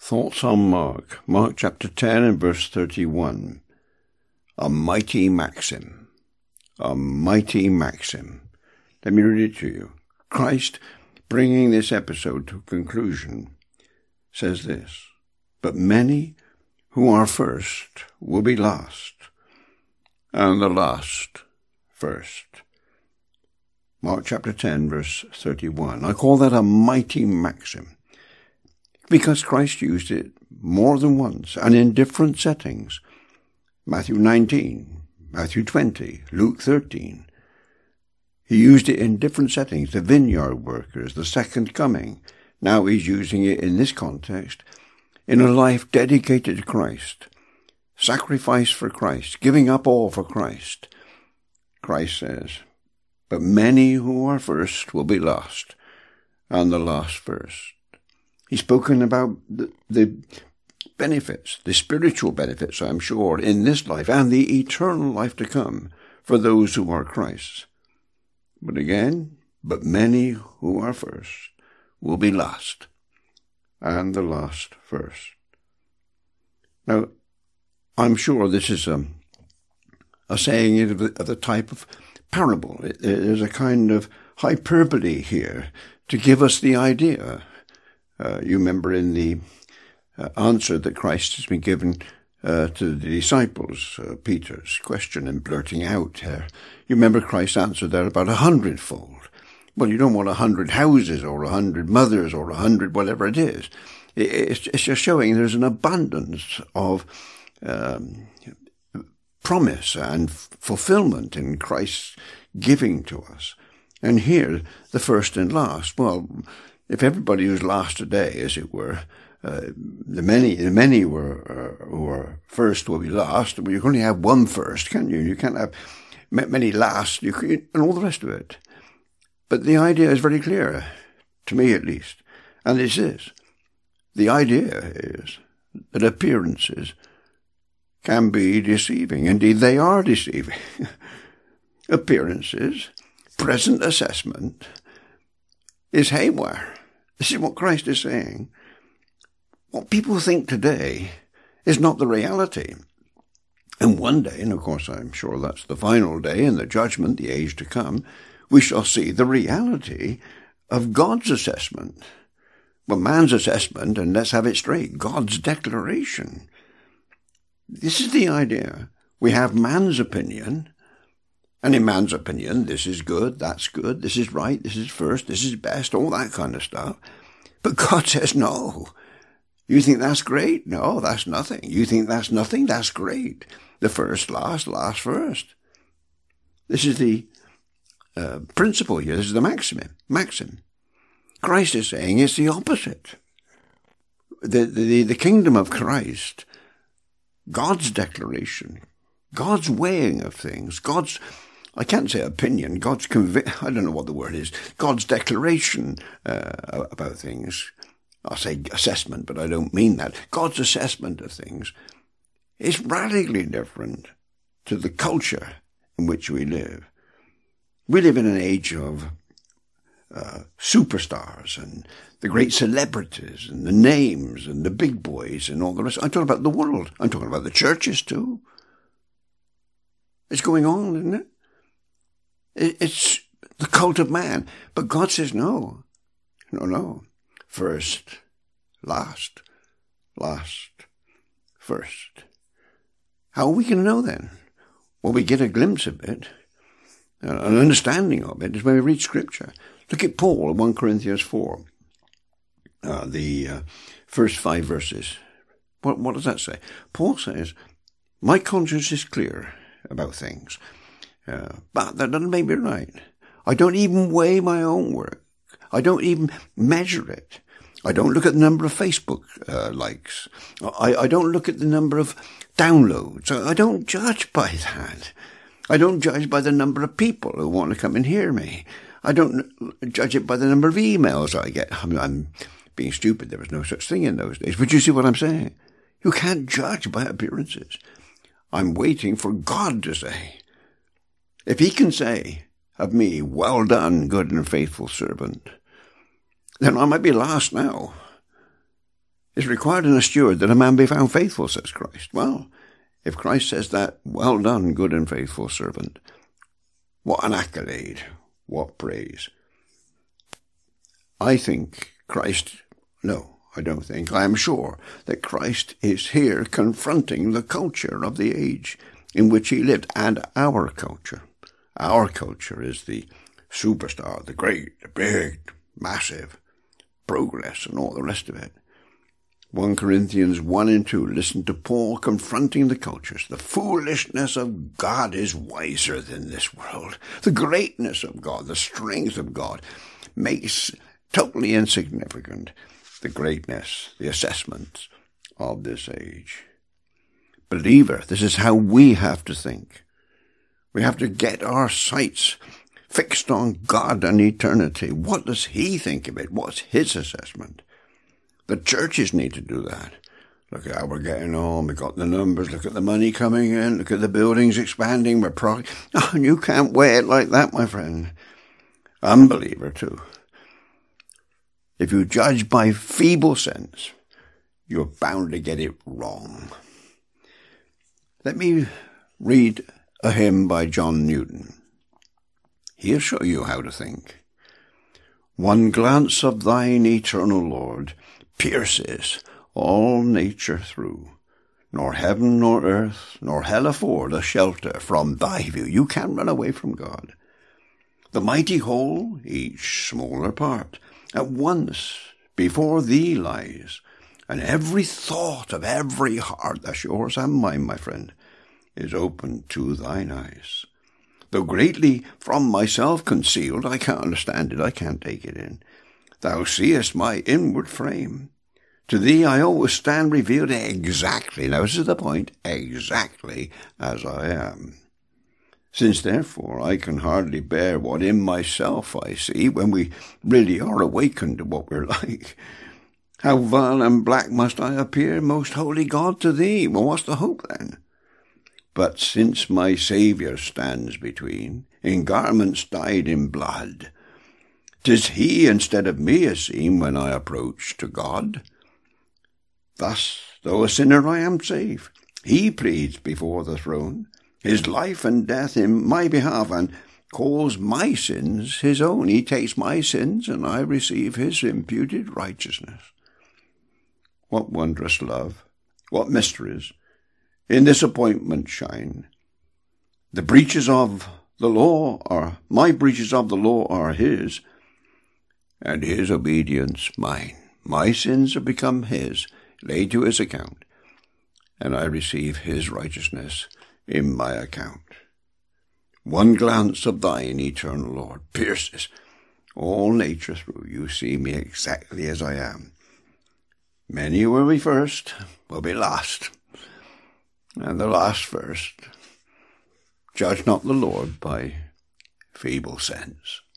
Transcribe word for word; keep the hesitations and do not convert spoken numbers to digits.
Thoughts on Mark, Mark chapter ten and verse thirty-one. A mighty maxim, a mighty maxim. Let me read it to you. Christ, bringing this episode to conclusion, says this, "But many who are first will be last, and the last first." Mark chapter ten, verse thirty-one. I call that a mighty maxim, because Christ used it more than once and in different settings. Matthew nineteen, Matthew twenty, Luke thirteen. He used it in different settings, the vineyard workers, the second coming. Now he's using it in this context, in a life dedicated to Christ, sacrifice for Christ, giving up all for Christ. Christ says, "But many who are first will be last, and the last first." He's spoken about the, the benefits, the spiritual benefits, I'm sure, in this life and the eternal life to come for those who are Christ's. But again, but many who are first will be last, and the last first. Now, I'm sure this is a, a saying of the, of the type of parable. It, there's a kind of hyperbole here to give us the idea. Uh, you remember in the uh, answer that Christ has been given uh, to the disciples, uh, Peter's question and blurting out. Uh, you remember Christ's answer there about a hundredfold. Well, you don't want a hundred houses or a hundred mothers or a hundred whatever it is. It, it's, it's just showing there's an abundance of um, promise and f- fulfillment in Christ's giving to us. And here, the first and last. Well, if everybody was last today, as it were, uh, the many, the many were, uh, who were first will be last. Well, you can only have one first, can't you? You can't have many last, you can, and all the rest of it. But the idea is very clear, to me at least, and this is, the idea is that appearances can be deceiving. Indeed, they are deceiving. Appearances, present assessment, is haywire. This is what Christ is saying. What people think today is not the reality. And one day, and of course I'm sure that's the final day in the judgment, the age to come, we shall see the reality of God's assessment. Well, man's assessment, and let's have it straight, God's declaration. This is the idea. We have man's opinion, and in man's opinion, this is good, that's good, this is right, this is first, this is best, all that kind of stuff. But God says, no. You think that's great? No, that's nothing. You think that's nothing? That's great. The first, last, last, first. This is the uh, principle here. This is the maxim. Maxim. Christ is saying it's the opposite. The, the, the kingdom of Christ, God's declaration, God's weighing of things, God's, I can't say opinion, God's convic, I don't know what the word is, God's declaration uh, about things. I'll say assessment, but I don't mean that. God's assessment of things is radically different to the culture in which we live. We live in an age of uh, superstars and the great celebrities and the names and the big boys and all the rest. I'm talking about the world. I'm talking about the churches too. It's going on, isn't it? It's the cult of man. But God says no. No, no. First, last, last, first. How are we going to know then? Well, we get a glimpse of it, an understanding of it, is when we read Scripture. Look at Paul in First Corinthians four, uh, the uh, first five verses. What, what does that say? Paul says, "My conscience is clear about things, uh, but that doesn't make me right. I don't even weigh my own work. I don't even measure it. I don't look at the number of Facebook uh, likes. I, I don't look at the number of downloads. I, I don't judge by that. I don't judge by the number of people who want to come and hear me. I don't judge it by the number of emails I get. I'm, I'm being stupid. There was no such thing in those days. But you see what I'm saying? You can't judge by appearances. I'm waiting for God to say. If he can say of me, "Well done, good and faithful servant," then I might be last now. It's required in a steward that a man be found faithful, says Christ. Well, if Christ says that, well done, good and faithful servant. What an accolade. What praise. I think Christ, no, I don't think, I am sure that Christ is here confronting the culture of the age in which he lived, and our culture. Our culture is the superstar, the great, the big, massive, progress and all the rest of it. First Corinthians one and two, listen to Paul confronting the cultures. The foolishness of God is wiser than this world. The greatness of God, the strength of God makes totally insignificant the greatness, the assessments of this age. Believer, this is how we have to think. We have to get our sights fixed on God and eternity. What does he think of it? What's his assessment? The churches need to do that. Look at how we're getting on. We've got the numbers. Look at the money coming in. Look at the buildings expanding. We're pro- oh, and you can't weigh it like that, my friend. Unbeliever, too. If you judge by feeble sense, you're bound to get it wrong. Let me read a hymn by John Newton. He'll show you how to think. One glance of thine, eternal Lord, pierces all nature through. Nor heaven nor earth nor hell afford a shelter from thy view. You can't run away from God. The mighty whole, each smaller part, at once before thee lies, and every thought of every heart, that's yours and mine, my friend, is open to thine eyes. Though greatly from myself concealed, I can't understand it, I can't take it in. Thou seest my inward frame. To thee I always stand revealed exactly, now this is the point, exactly as I am. Since therefore I can hardly bear what in myself I see, when we really are awakened to what we're like, how vile and black must I appear, most holy God, to thee? Well, what's the hope then? But since my Saviour stands between, in garments dyed in blood, 'tis he instead of me is seen when I approach to God. Thus, though a sinner, I am safe. He pleads before the throne his life and death in my behalf, and calls my sins his own. He takes my sins, and I receive his imputed righteousness. What wondrous love, what mysteries in this appointment shine. The breaches of the law are, my breaches of the law are his, and his obedience mine. My sins have become his, laid to his account, and I receive his righteousness in my account. One glance of thine, eternal Lord, pierces all nature through. You see me exactly as I am. Many will be first, will be last, and the last first. Judge not the Lord by feeble sense.